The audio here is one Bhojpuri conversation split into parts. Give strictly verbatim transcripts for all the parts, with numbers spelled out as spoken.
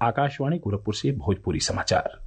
आकाशवाणी गोरखपुर से भोजपुरी समाचार।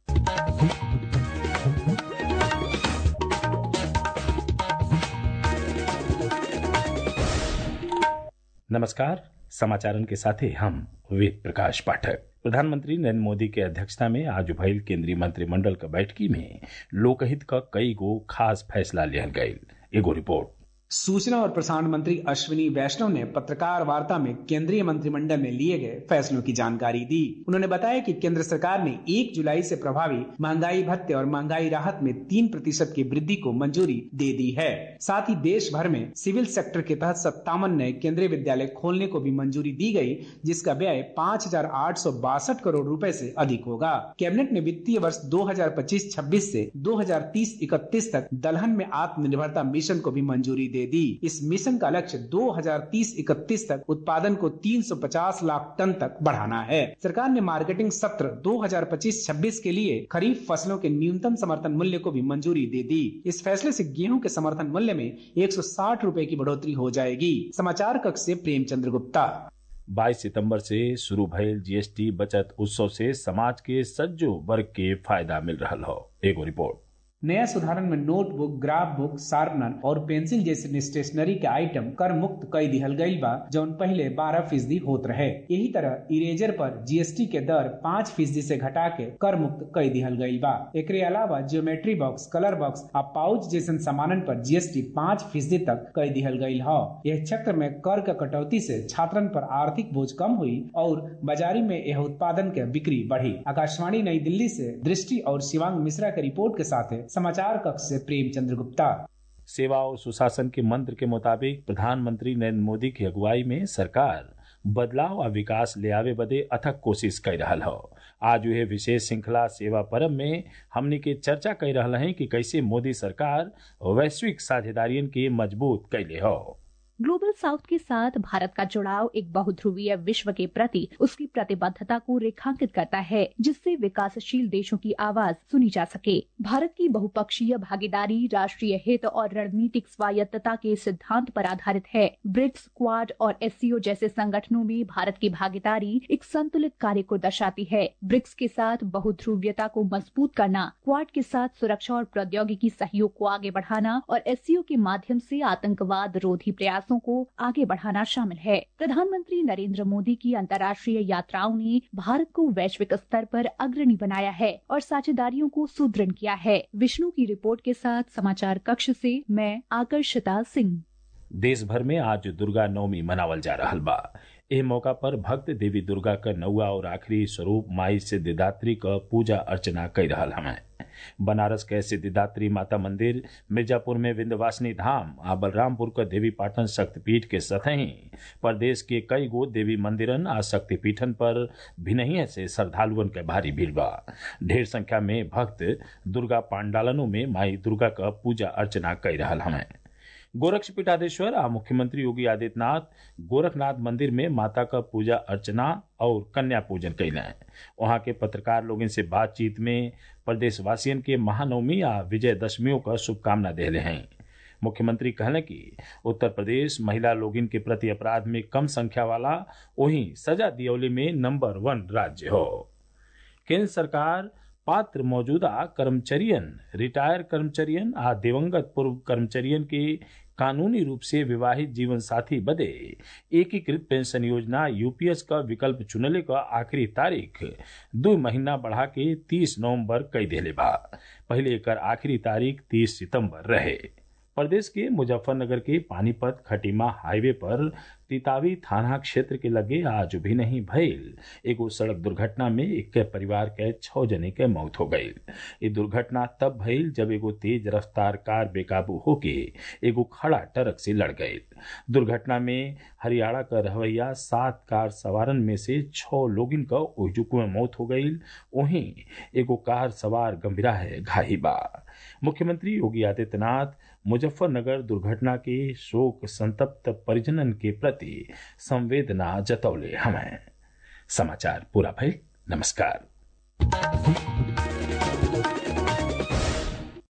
नमस्कार, समाचारन के साथ हम वेद प्रकाश पाठक। प्रधानमंत्री नरेंद्र मोदी के अध्यक्षता में आज भइल केंद्रीय मंत्रिमंडल क बैठकी में लोकहित क कई गो खास फैसला लिहल गयल। एगो रिपोर्ट। सूचना और प्रसारण मंत्री अश्विनी वैष्णव ने पत्रकार वार्ता में केंद्रीय मंत्रिमंडल में लिए गए फैसलों की जानकारी दी। उन्होंने बताया कि केंद्र सरकार ने एक जुलाई से प्रभावी महंगाई भत्ते और महंगाई राहत में तीन प्रतिशत की वृद्धि को मंजूरी दे दी है। साथ ही देश भर में सिविल सेक्टर के तहत सत्तावन नए केंद्रीय विद्यालय खोलने को भी मंजूरी दी गई, जिसका व्यय पाँच हजार आठ सौ बासठ करोड़ रुपए से अधिक होगा। कैबिनेट ने वित्तीय वर्ष दो हजार पच्चीस छब्बीस से दो हजार तीस इकतीस तक दलहन में आत्मनिर्भरता मिशन को भी मंजूरी दे दी। इस मिशन का लक्ष्य दो हजार तीस इकतीस तक उत्पादन को तीन सौ पचास लाख टन तक बढ़ाना है। सरकार ने मार्केटिंग सत्र दो हजार पच्चीस छब्बीस के लिए खरीफ फसलों के न्यूनतम समर्थन मूल्य को भी मंजूरी दे दी। इस फैसले से गेहूं के समर्थन मूल्य में एक सौ साठ रुपए की बढ़ोतरी हो जाएगी। समाचार कक्ष से प्रेमचंद्र गुप्ता। बाईस सितंबर से शुरू भइल जीएसटी बचत उत्सव से समाज के सज्जो वर्ग के फायदा मिल रहा हो। एगो रिपोर्ट। नया सुधारन में नोटबुक, ग्राफ बुक, शार्पनर और पेंसिल जैसे स्टेशनरी के आइटम कर मुक्त कई दिहल गईल बा, जौन पहले बारह फीसदी होत रहे। यही तरह इरेजर पर जीएसटी के दर पाँच फीसदी से घटा के कर मुक्त कई दिहल गईल बा। एकरे अलावा ज्योमेट्री बॉक्स, कलर बॉक्स और पाउच जैसन सामानन पर जीएसटी पाँच फीसदी तक कई दिहल गईल है। यह क्षेत्र में कर का कटौती से छात्रन पर आर्थिक बोझ कम हुई और बाजारी में यह उत्पादन के बिक्री बढ़ी। आकाशवाणी नई दिल्ली से दृष्टि और शिवांग मिश्रा के रिपोर्ट के साथ समाचार कक्ष से प्रेमचंद्र गुप्ता। सेवा और सुशासन के मंत्र के मुताबिक प्रधानमंत्री नरेंद्र मोदी की अगुवाई में सरकार बदलाव और विकास ले आवे बदे अथक कोशिश कर रहा हो। आज यह विशेष श्रृंखला सेवा परम में हमनी के चर्चा कर रहा है कि कैसे मोदी सरकार वैश्विक साझेदारियन के मजबूत कैले हो। ग्लोबल साउथ के साथ भारत का जुड़ाव एक बहुध्रुवीय विश्व के प्रति उसकी प्रतिबद्धता को रेखांकित करता है, जिससे विकासशील देशों की आवाज सुनी जा सके। भारत की बहुपक्षीय भागीदारी राष्ट्रीय हित और रणनीतिक स्वायत्तता के सिद्धांत पर आधारित है। ब्रिक्स, क्वाड और एससीओ जैसे संगठनों में भारत की भागीदारी एक संतुलित कार्य को दर्शाती है। ब्रिक्स के साथ बहुध्रुवीयता को मजबूत करना, क्वाड के साथ सुरक्षा और प्रौद्योगिकी सहयोग को आगे बढ़ाना और एससीओ के माध्यम से आतंकवाद रोधी प्रयास को आगे बढ़ाना शामिल है। प्रधानमंत्री नरेंद्र मोदी की अंतर्राष्ट्रीय यात्राओं ने भारत को वैश्विक स्तर पर अग्रणी बनाया है और साझेदारियों को सुदृढ़ किया है। विष्णु की रिपोर्ट के साथ समाचार कक्ष से मैं आकर्षिता सिंह। देश भर में आज दुर्गा नवमी मनावल जा रहा बा। एह मौका पर भक्त देवी दुर्गा का नौवा और आखिरी स्वरूप माई सिद्धिदात्री का पूजा अर्चना कर रहा हमें। बनारस के सिद्धिदात्री माता मंदिर, मिर्जापुर में विंध्यवासिनी धाम आ बलरामपुर का देवी पाटन शक्तिपीठ के सतही प्रदेश के कई गो देवी मंदिरन आ शक्तिपीठन पर भिनहिए से श्रद्धालुअन के भारी भीड़ बा। ढेर संख्या में भक्त दुर्गा पांडालनों में माई दुर्गा का पूजा अर्चना कर रहा हमें। गोरक्ष पीठाधीश्वर आ मुख्यमंत्री योगी आदित्यनाथ गोरखनाथ मंदिर में माता का पूजा अर्चना और कन्या पूजन कैले। वहां के पत्रकार लोगों से बातचीत में प्रदेशवासियों के महानवमी आ विजयदशमियों का शुभकामना देले हैं। मुख्यमंत्री कहले कि उत्तर प्रदेश महिला लोगिन के प्रति अपराध में कम संख्या वाला वहीं सजा दियौले में नंबर वन राज्य हो। केंद्र सरकार पात्र मौजूदा कर्मचारियन, रिटायर कर्मचारियन आ दिवंगत पूर्व कर्मचारियन के कानूनी रूप से विवाहित जीवन साथी बदे एकीकृत पेंशन योजना यूपीएस का विकल्प चुनले का आखिरी तारीख दो महीना बढ़ा के तीस नवंबर कई देले बा। पहले एकर आखिरी तारीख तीस सितंबर रहे। प्रदेश के मुजफ्फरनगर के पानीपत खटीमा हाईवे पर तितावी थाना क्षेत्र के लगे आज भी नहीं भइल एगो सड़क दुर्घटना में एक परिवार के छह जने के मौत हो गई। ये दुर्घटना तब भइल जब एगो तेज रफ्तार कार बेकाबू होके एगो खड़ा ट्रक से लड़ गई। दुर्घटना में हरियाणा का रहवैया सात कार सवारन में से छह लोगिन का ओजुकु में मौत हो गई। वहीं एगो कार सवार गंभीराहे घायल बा। मुख्यमंत्री योगी आदित्यनाथ मुजफ्फरनगर दुर्घटना के शोक संतप्त परिजनन के प्रति संवेदना जतौले हमें। समाचार पूरा भइल। नमस्कार।